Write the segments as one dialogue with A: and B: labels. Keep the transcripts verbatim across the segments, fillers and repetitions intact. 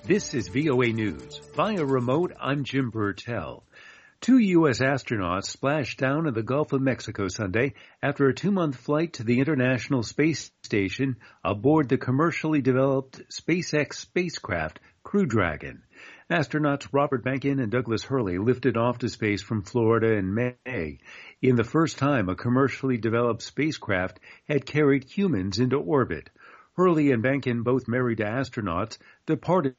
A: This is V O A News. Via remote, I'm Jim Burtell. Two U S astronauts splashed down in the Gulf of Mexico Sunday after a two-month flight to the International Space Station aboard the commercially developed SpaceX spacecraft Crew Dragon. Astronauts Robert Behnken and Douglas Hurley lifted off to space from Florida in May, in the first time a commercially developed spacecraft had carried humans into orbit. Hurley and Behnken, both married to astronauts, departed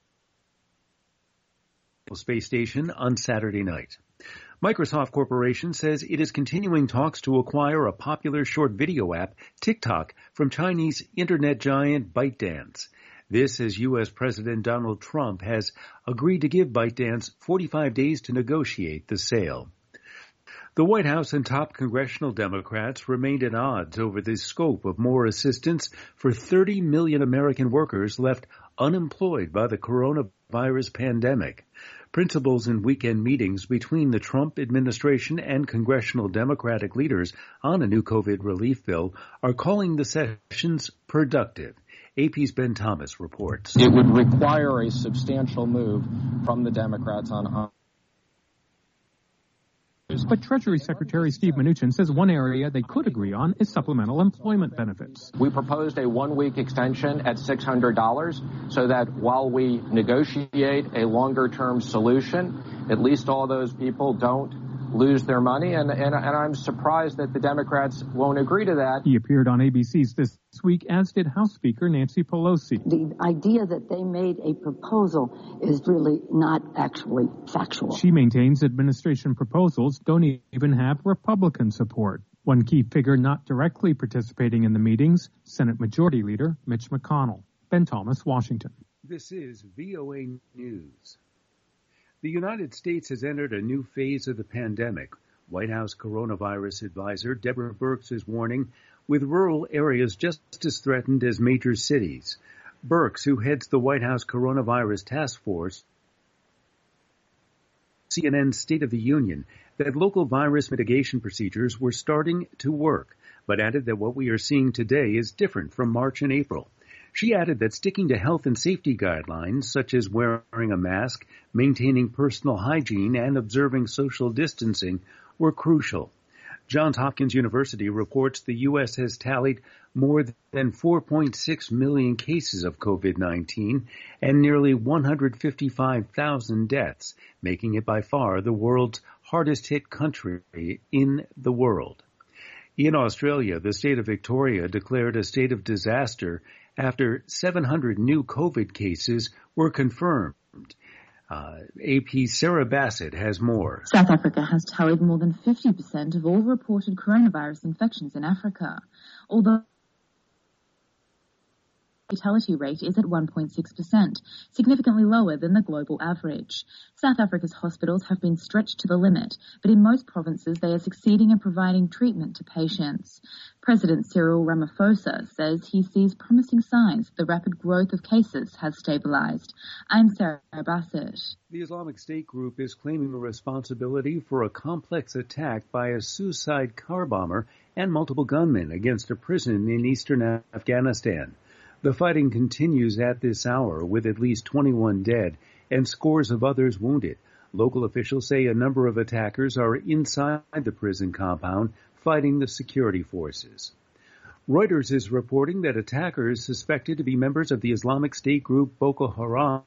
A: the space station on Saturday night. Microsoft Corporation says it is continuing talks to acquire a popular short video app, TikTok, from Chinese internet giant ByteDance. This as U S. President Donald Trump has agreed to give ByteDance forty-five days to negotiate the sale. The White House and top congressional Democrats remained at odds over the scope of more assistance for thirty million American workers left unemployed by the coronavirus pandemic. Principals in weekend meetings between the Trump administration and congressional Democratic leaders on a new COVID relief bill are calling the sessions productive. A P's Ben Thomas reports.
B: It would require a substantial move from the Democrats on, on
C: But Treasury Secretary Steve Mnuchin says one area they could agree on is supplemental employment benefits.
B: We proposed a one-week extension at six hundred dollars so that while we negotiate a longer-term solution, at least all those people don't lose their money. And, and, and I'm surprised that the Democrats won't agree to that.
C: He appeared on A B C's This Week, as did House Speaker Nancy Pelosi.
D: The idea that they made a proposal is really not actually factual.
C: She maintains administration proposals don't even have Republican support. One key figure not directly participating in the meetings, Senate Majority Leader Mitch McConnell. Ben Thomas, Washington.
A: This is V O A News. The United States has entered a new phase of the pandemic. White House coronavirus advisor Deborah Birx is warning, with rural areas just as threatened as major cities. Birx, who heads the White House Coronavirus Task Force, C N N's State of the Union, that local virus mitigation procedures were starting to work, but added that what we are seeing today is different from March and April. She added that sticking to health and safety guidelines, such as wearing a mask, maintaining personal hygiene, and observing social distancing, were crucial. Johns Hopkins University reports the U S has tallied more than four point six million cases of COVID nineteen and nearly one hundred fifty-five thousand deaths, making it by far the world's hardest-hit country in the world. In Australia, the state of Victoria declared a state of disaster after seven hundred new COVID cases were confirmed. Uh, A P's Sarah Bassett has more.
E: South Africa has tallied more than fifty percent of all reported coronavirus infections in Africa, although the fatality rate is at one point six percent, significantly lower than the global average. South Africa's hospitals have been stretched to the limit, but in most provinces they are succeeding in providing treatment to patients. President Cyril Ramaphosa says he sees promising signs the rapid growth of cases has stabilized. I'm Sarah Bassett.
A: The Islamic State group is claiming responsibility for a complex attack by a suicide car bomber and multiple gunmen against a prison in eastern Afghanistan. The fighting continues at this hour with at least twenty-one dead and scores of others wounded. Local officials say a number of attackers are inside the prison compound fighting the security forces. Reuters is reporting that attackers suspected to be members of the Islamic State group Boko Haram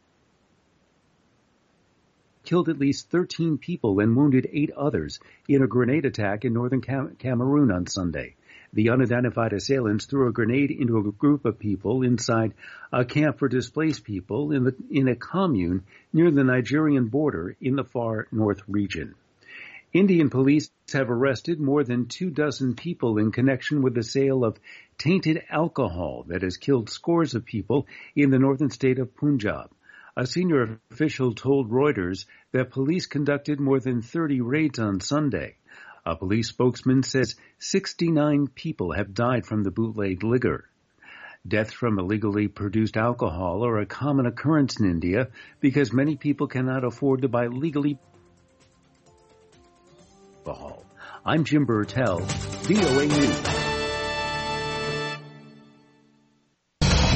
A: killed at least thirteen people and wounded eight others in a grenade attack in northern Cam- Cameroon on Sunday. The unidentified assailants threw a grenade into a group of people inside a camp for displaced people in, the, in a commune near the Nigerian border in the far north region. Indian police have arrested more than two dozen people in connection with the sale of tainted alcohol that has killed scores of people in the northern state of Punjab. A senior official told Reuters that police conducted more than thirty raids on Sunday. A police spokesman says sixty-nine people have died from the bootleg liquor. Deaths from illegally produced alcohol are a common occurrence in India because many people cannot afford to buy legally alcohol. I'm Jim Burtell, V O A News.